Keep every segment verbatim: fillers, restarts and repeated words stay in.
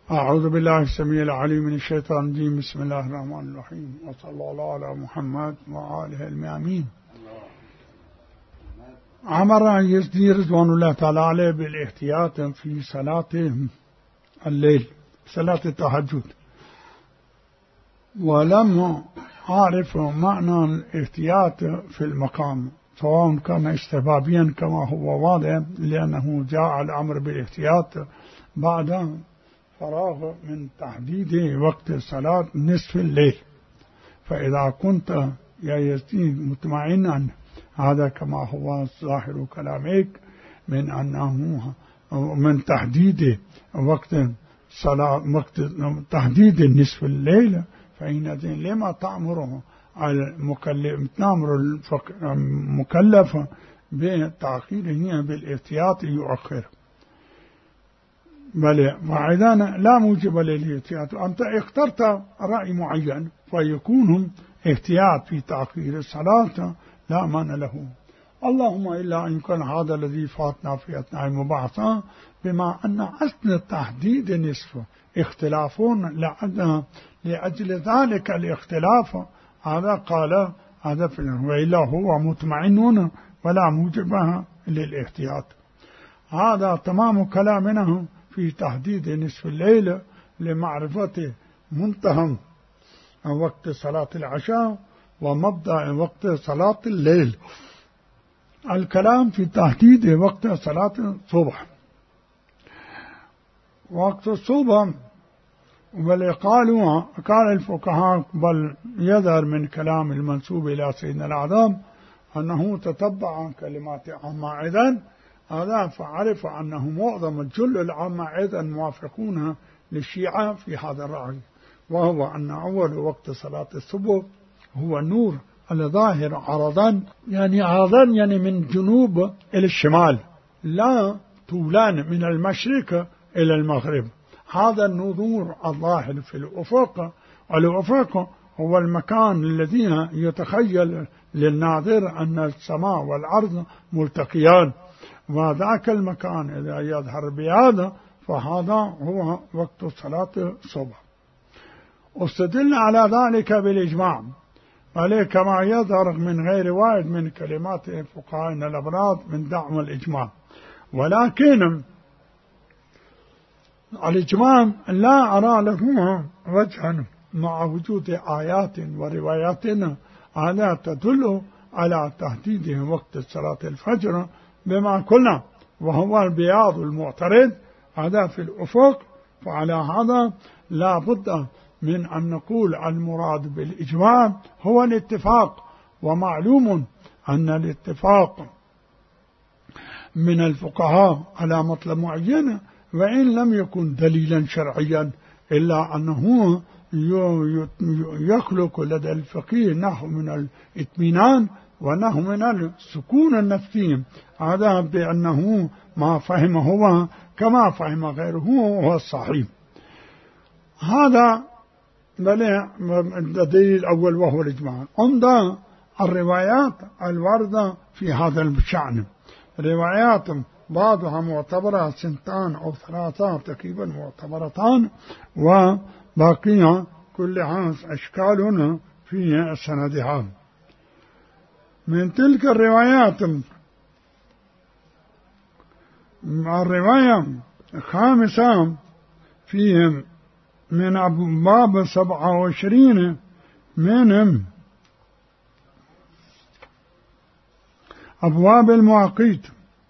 أعوذ بالله السميع العليم من الشيطان الرجيم. بسم الله الرحمن الرحيم، وصلى الله على محمد وآله المأمين. أمر يزدي رضوان الله تعالى عليه بالاحتياط في صلاة الليل، صلاة التهجد، ولم أعرف معنى الاحتياط في المقام، سواء كان استحبابيا كما هو واضح، لأنه جاء الأمر بالاحتياط بعد فراغ من تحديد وقت صلاة نصف الليل. فإذا كنت يا يزيد مطمئنا، هذا كما هو ظاهر كلامك، من أنه من تحديد وقت صلاة، وقت تحديد نصف الليل، فإن لما تأمره المكلف تأمر المكلف بتأخيره بالاحتياط يؤخر. بل وإذا لا موجب للاحتياط، أنت اخترت رأي معين فيكون احتياط في تأخير الصلاة لا معنى له، اللهم إلا أن يكون هذا الذي فاتنا في أثناء المباحثة، بما أن أصل تحديد نصف اختلافون لأجل ذلك الاختلاف، هذا قال هذا وإلا هو مطمئنون ولا موجبها للاحتياط. هذا تمام كلامنا في تحديد نصف الليل لمعرفة منتهى وقت صلاة العشاء ومبدأ وقت صلاة الليل. الكلام في تحديد وقت صلاة الصبح. وقت الصبح بل قالوا قال الفقهاء، بل يظهر من كلام المنسوب إلى سيدنا الأعظم أنه تتبع كلمات عامة إذن، هذا فعرف أنه معظم جل العامة أيضا موافقون للشيعة في هذا الرأي، وهو أن أول وقت صلاة الصبح هو النور الظاهر عرضا، يعني عرضا يعني من جنوب إلى الشمال، لا طولان من المشرق إلى المغرب. هذا النور الظاهر في الأفق، الأفق هو المكان الذي يتخيل للناظر أن السماء والأرض ملتقيان، وذاك المكان إذا يظهر بهذا فهذا هو وقت صلاة الصبح. استدل على ذلك بالإجماع، عليه كما يظهر من غير واحد من كلمات فقهاءنا الأبرار من دعم الإجماع، ولكن الإجماع لا أرى له وجها مع وجود آيات وروايات على تدل على تحديد وقت صلاة الفجر بما قلنا، وهو البياض المعترض هذا في الأفق. فعلى هذا لا بد من أن نقول المراد بالإجماع هو الاتفاق، ومعلوم أن الاتفاق من الفقهاء على مطلب معين، وإن لم يكن دليلا شرعيا، إلا أنه يخلق لدى الفقيه نحو من الاطمئنان ونحو من السكون النفسي، هذا بأنه ما فهم هو كما فهم غيره هو الصحيح. هذا الدليل الأول وهو الإجماع. عند الروايات الواردة في هذا الشأن، روايات بعضها معتبرة سنتان أو ثلاثة تقريبا معتبرتان، وباقيها كلها أشكال في سندها. من تلك الروايات الرواية الخامسة فيهم من أبواب سبعة وعشرين من أبواب المواقيت،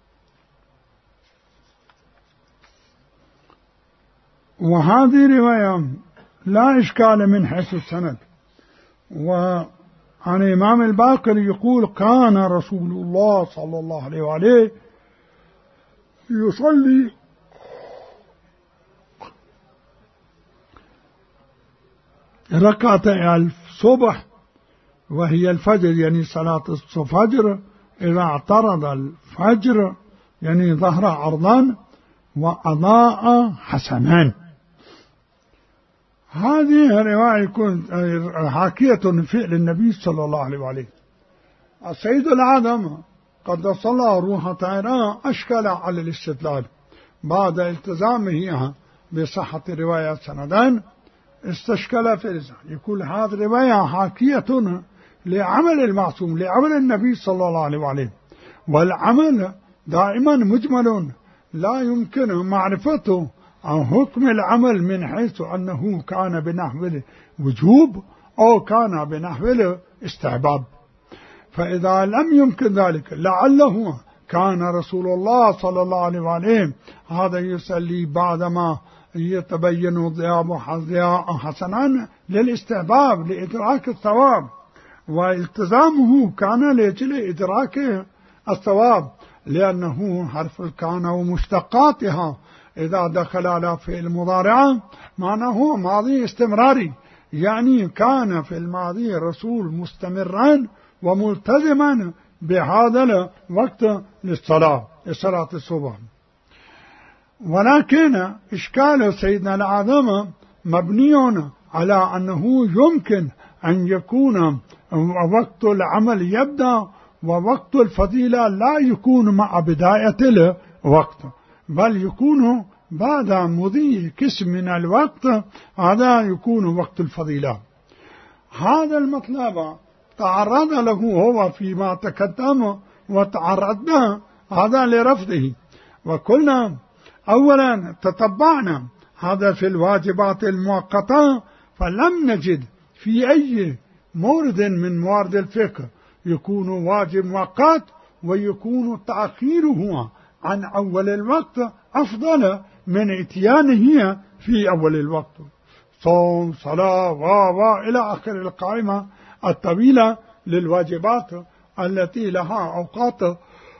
وهذه رواية لا إشكال من حيث السند. وعن الإمام الباقر يقول كان رسول الله صلى الله عليه وآله يصلي ركعتي الصبح وهي الفجر، يعني صلاة الفجر إذا اعترض الفجر يعني ظهر عرضان وأضاء حسنان. هذه الرواية حاكية فعل النبي صلى الله عليه وآله. السيد الأعظم قد صلى روح طائرة أشكال على الاستدلال بعد التزامه بصحة رواية سندان استشكل في الإسناد. يقول هذه الرواية حاكية لعمل المعصوم، لعمل النبي صلى الله عليه وسلم، والعمل دائما مجمل لا يمكن معرفته عن حكم العمل من حيث أنه كان بنحو الوجوب أو كان بنحو الاستحباب. فإذا لم يمكن ذلك لعله كان رسول الله صلى الله عليه وسلم هذا يصلي بعدما يتبين ضياء حسنا للاستحباب لإدراك الثواب، والتزامه كان لأجل إدراك الثواب، لأنه حرف الكان ومشتقاتها إذا دخل على فعل مضارع معناه ماضي استمراري، يعني كان في الماضي الرسول مستمرا وملتزما بهذا الوقت للصلاة لصلاة الصبح. ولكن إشكال سيدنا الأعظم مبني على أنه يمكن أن يكون وقت العمل يبدأ ووقت الفضيلة لا يكون مع بداية الوقت، بل يكون بعد مضي قسم من الوقت هذا يكون وقت الفضيلة. هذا المطلب تعرض له هو فيما تقدم وتعرضنا هذا لرفضه، وقلنا أولا تتبعنا هذا في الواجبات المؤقتة فلم نجد في أي مورد من موارد الفقه يكون واجب مؤقت ويكون تأخيره عن أول الوقت أفضل من اتيانه في أول الوقت، صوم صلاة و و إلى آخر القائمة الطويلة للواجبات التي لها أوقات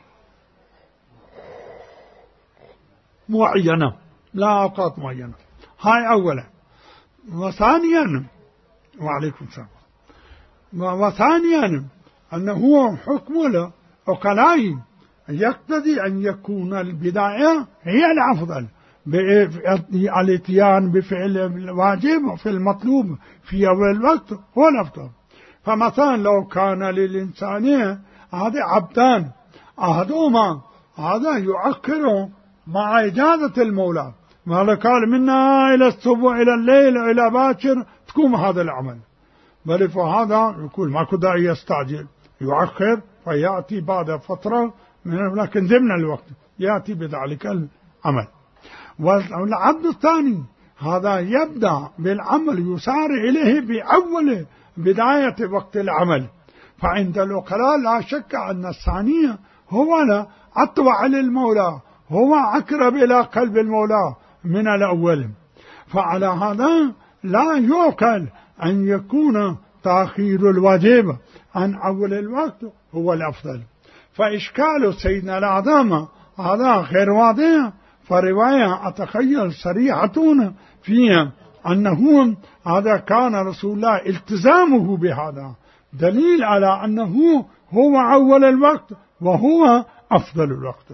معينة، لا أوقات معينة. هاي أولا. وثانيا وعليكم السلام. وثانيا أنه حكم العقلاء يقتضي أن يكون البداية هي الأفضل، الاتيان بفعل الواجب في المطلوب في أول الوقت هو الأفضل. فمثلا لو كان للإنسان هذا عبدان أحدهما هذا يؤخر مع إجازة المولى، ما قال منا إلى الصبح إلى الليل إلى باكر تقوم هذا العمل، بل فهذا يقول ما كدا يستعجل يؤخر فيأتي بعد فترة من لكن ضمن الوقت يأتي بذلك العمل. والعبد الثاني هذا يبدأ بالعمل يسارع إليه بأول بداية وقت العمل، فعند العقلاء لا شك أن الثاني هو أطوع للمولى، هو أقرب إلى قلب المولى من الأول. فعلى هذا لا يعقل أن يكون تأخير الواجب عن أول الوقت هو الأفضل. فإشكال سيدنا الأعظم هذا غير واضح، فرواية أتخيل صريحة فيها أنه هذا كان رسول الله التزامه بهذا دليل على أنه هو أول الوقت وهو أفضل الوقت.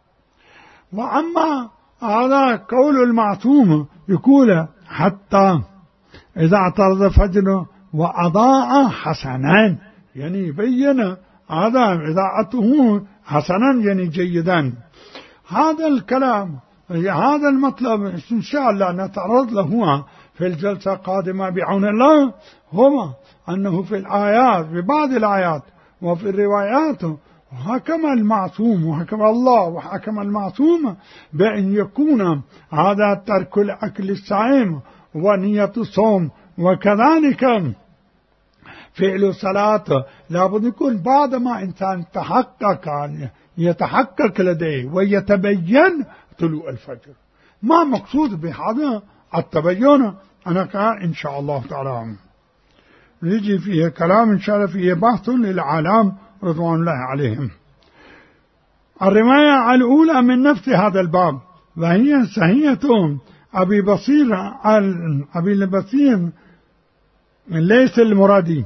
وأما هذا قول المعصوم يقول حتى إذا اعترض فجر وأضاء حسنا، يعني بين هذا إضاءته حسنا يعني جيدا. هذا الكلام هذا المطلب إن شاء الله نتعرض له في الجلسة القادمة بعون الله، هو أنه في الآيات في بعض الآيات وفي الروايات حكم المعصوم وحكم الله وحكم المعصوم بأن يكون هذا ترك الأكل الصائم ونية الصوم، وكذلك فعل الصلاة لابد يكون بعد ما إنسان تحقق يتحقق لديه ويتبين طلوع الفجر. ما مقصود بهذا التبين أنا إن شاء الله تعالى نيجي فيه كلام إن شاء الله فيه بحث للعالم رضوان الله عليهم. الرواية الأولى من نفس هذا الباب وهي صحيحة أبي بصير أبي البصير ليس المرادي.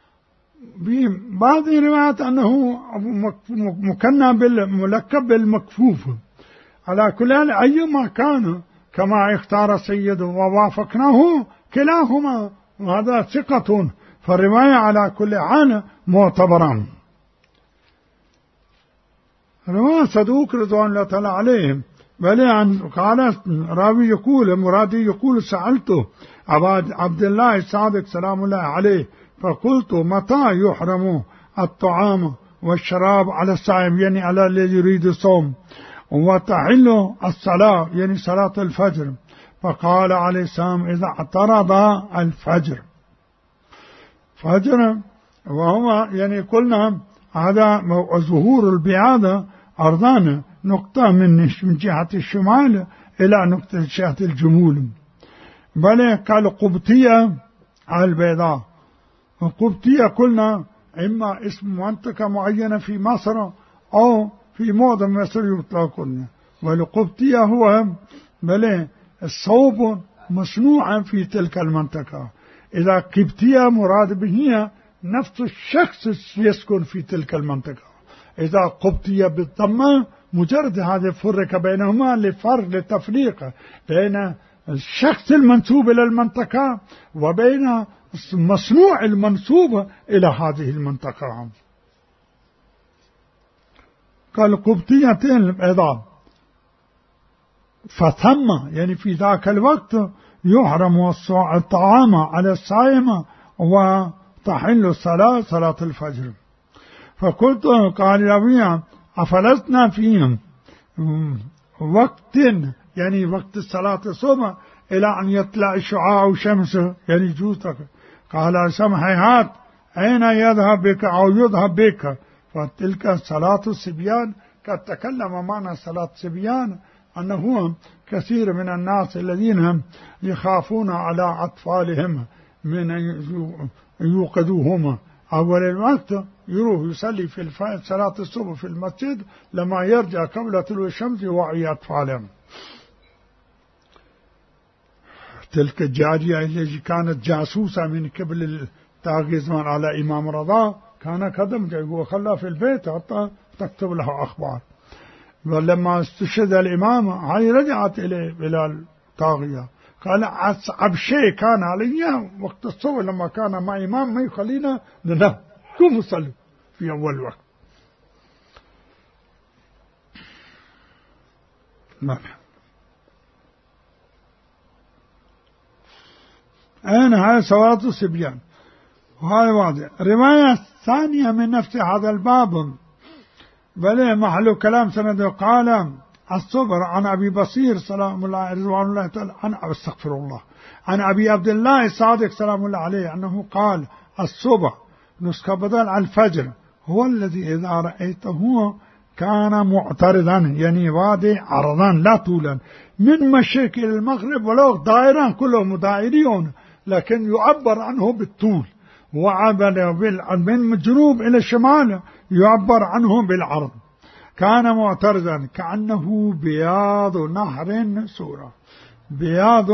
بعض الروايات أنه مكنى بالملقب بالمكفوف. على كل حال أيما كان كما اختار سيد ووافقناه كلاهما وهذا ثقة، فالرواية على كل حال معتبرا. رواية صدوق رضوان الله تعالى عليهم بل عن قال راوي يقول مرادي يقول سألته عبد الله الصادق سلام الله عليه فقلت متى يحرم الطعام والشراب على الصائم يعني على الذي يريد الصوم وتحل الصلاة يعني صلاة الفجر؟ فقال عليه السلام إذا اعترض الفجر فجر، وهو يعني قلنا هذا ظهور البعادة أرضان نقطة من جهة الشمال إلى نقطة جهة الجمول، بل كالقبطية البيضاء. القبطية قلنا إما اسم منطقة معينة في مصر أو في معظم مصر يطلقون، والقبطية هو بل الصوب مصنوعا في تلك المنطقة. إذا قبطية مراد به نفس الشخص يسكن في تلك المنطقة. إذا قبطية بالضمة مجرد هذا فرق بينهما لفرق لتفريق بين الشخص المنسوب إلى المنطقة وبين مصنوع المنسوب إلى هذه المنطقة. كالقبطية البيضاء فثم يعني في ذاك الوقت يحرم الطعام على الصائم وتحل الصلاة صلاة الفجر. فقلت قال ربيع أفلسنا فيهم وقت يعني وقت الصلاة الصبح إلى أن يطلع الشعاع شمس يعني جوتك؟ قال سمحيهات أين يذهب بك أو يذهب بك؟ فتلك صلاة الصبيان قد تكلم معنا صلاة الصبيان أنه كثير من الناس الذين يخافون على أطفالهم من أن يوقظوهم أول الوقت يروح يصلي في صلاة الصبح في المسجد، لما يرجع قبل طلوع الشمس يوعي أطفالهم. تلك الجارية التي كانت جاسوسة من قبل الطاغية على إمام رضا كان قدم هو خلاه في البيت حتى تكتب له أخبار، ولما استشهد الإمام هاي رجعت إليه إلى الطاغية قال أصعب شيء كان علي وقت الصبح لما كان مع إمام ما يخلينا ننام قوموا صلوا في أول وقت. نعم. أين هاي صلاة الصبيان وهذا واضح. رواية ثانية من نفس هذا الباب بل محل كلام سند قال الصبر عن أبي بصير سلام الله رضوان الله تعالى عن استغفر الله عن أبي عبد الله الصادق سلام الله عليه أنه قال الصبح نسخة بدل الفجر هو الذي إذا رأيته كان معترضا يعني وادي عرضا لا طولا من مشرق إلى المغرب ولو دائرا كلهم دائريون لكن يعبر عنه بالطول، وعبر من الجنوب إلى الشمال يعبر عنه بالعرض. كان معترضا كأنه بياض نهر سورة بياض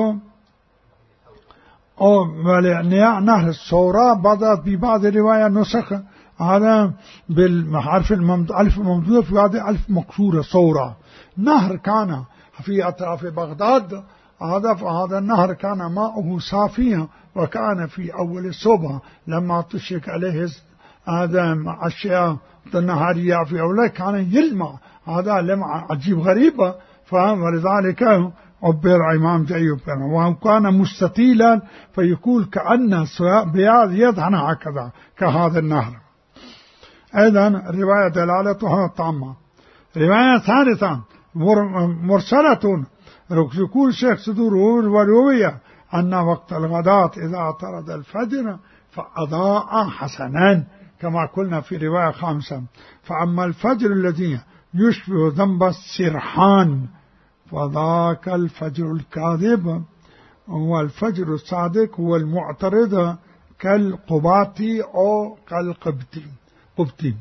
أو نهر السورة بدأت ببعض الرواية نسخ هذا بالحرف الألف الممدودة في هذه ألف مكسورة سورة. نهر كان في أطراف بغداد هذا فهذا النهر كان ماءه صافيا وكان في أول الصبح لما تشرك عليه هذا أشياء النهارية في أوله كان يلمع هذا لمع عجيب غريبة فهم، ولذلك عبر إمام جاي وكان مستطيلا فيقول كأن بياض يدهن هكذا كهذا النهر. أيضا رواية دلالتها طامة. رواية ثالثة مرسلة يقول شيخ صدور وروية أن وقت الغداة إذا اعترض الفجر فأضاء حسنان كما قلنا في رواية خامسة. فأما الفجر الذي يشبه ذنب السرحان فذاك الفجر الكاذب، والفجر الصادق هو المعترض كالقباطي أو كالقبطي قبطي.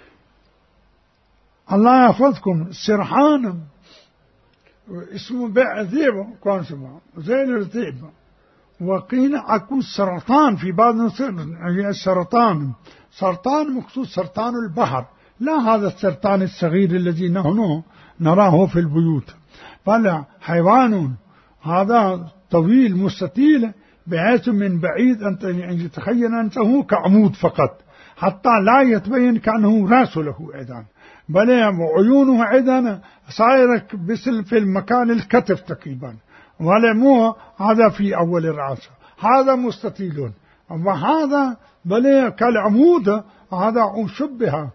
الله يحفظكم. السرحان اسمه بيع ذيب كون سبا زي الذيب، وقيل أكو سرطان في بعض السرطان سرطان مقصود سرطان البحر لا هذا السرطان الصغير الذي نحن نراه في البيوت، بل حيوان هذا طويل مستطيل بحيث من بعيد أنت يتخيل أنه كعمود فقط حتى لا يتبين كأنه راس له أيضا، بل عيونه عندنا صايرة بسل في المكان الكتف تقريبا، ولا مو هذا في أول الرأس، هذا مستطيل، وهذا بل كالعمود هذا شبه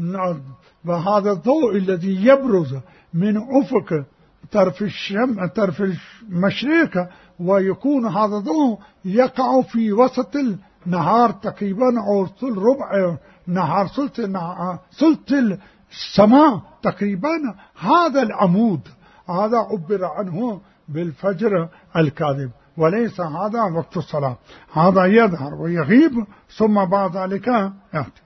وهذا الضوء الذي يبرز من أفق طرف الشم طرف المشرق، ويكون هذا الضوء يقع في وسط النهار تقريبا، أو ثلث ربع نهار ثلث ثلث السماء تقريبا. هذا العمود هذا عبر عنه بالفجر الكاذب، وليس هذا وقت الصلاة، هذا يظهر ويغيب ثم بعد ذلك يأتي.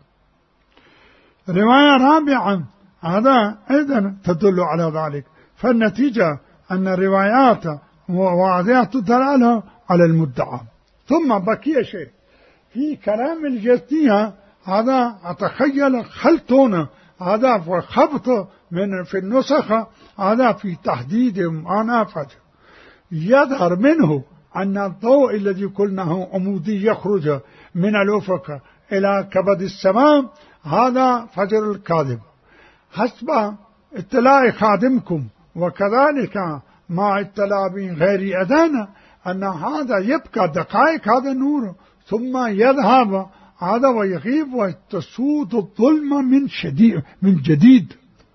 رواية رابعة هذا أيضا تدل على ذلك، فالنتيجة أن الروايات واضحة الدلالة على المدعى. ثم بقي شيء في كلام الجزية، هذا أتخيل خلطون هذا وخبط من في النسخة، هذا في تحديد معنى فجر، يظهر منه أن الضوء الذي قلناه عمودي يخرج من الأفق إلى كبد السماء، هذا فجر الكاذب حسب اطلاع خادمكم، وكذلك مع اطلاع غير أذان أن هذا يبقى دقائق هذا النور ثم يذهب هذا ويغيب وتسود الظلم من شديد من جديد،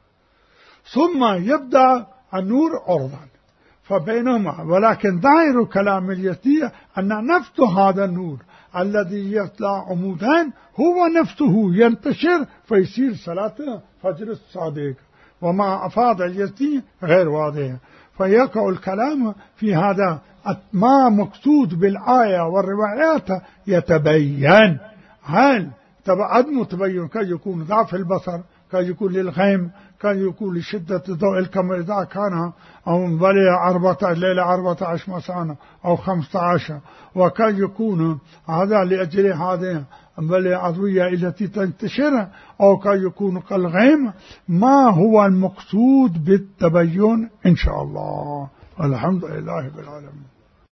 ثم يبدأ النور عرضا فبينهما. ولكن ظاهر كلام اليسير أن نفس هذا النور الذي يطلع عمودان هو نفسه ينتشر فيصير صلاة فجر الصادق، وما أفاد اليسير غير واضح، فيقع الكلام في هذا ما مقصود بالآية والروايات يتبين. هل عدم تبين كي يكون ضعف البصر، كي يكون للغيم، كي يكون لشدة ضوء القمر إذا كان أو بلي أربعة الليلة أربعة عشر مساء أو خمسة عشر، وكي يكون هذا لأجل هذه بل أضوية التي تنتشر، أو كي يكون كالغيم. ما هو المقصود بالتبين إن شاء الله؟ الحمد لله رب العالمين.